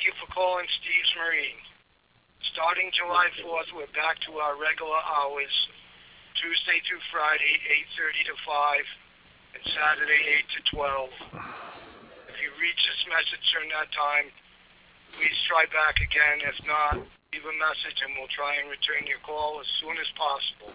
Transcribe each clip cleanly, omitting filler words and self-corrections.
you for calling Steve's Marine. Starting July 4th, we're back to our regular hours, Tuesday through Friday, 8:30 to 5, and Saturday, 8 to 12. If you reach this message during that time, please try back again. If not, leave a message and we'll try and return your call as soon as possible.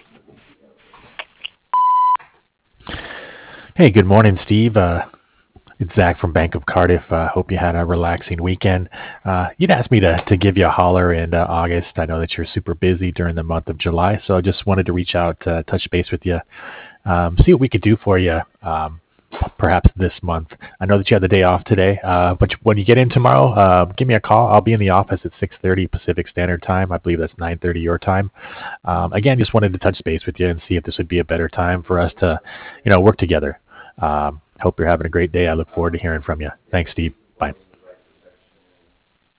Hey, good morning, Steve. It's Zach from Bank of Cardiff. Hope you had a relaxing weekend. You'd asked me to give you a holler in August. I know that you're super busy during the month of July, so I just wanted to reach out, touch base with you, see what we could do for you, perhaps this month. I know that you had the day off today, but when you get in tomorrow, give me a call. I'll be in the office at 6:30 Pacific Standard Time. I believe that's 9:30 your time. Again, just wanted to touch base with you and see if this would be a better time for us to, work together. Hope you're having a great day. I look forward to hearing from you. Thanks, Steve. Bye.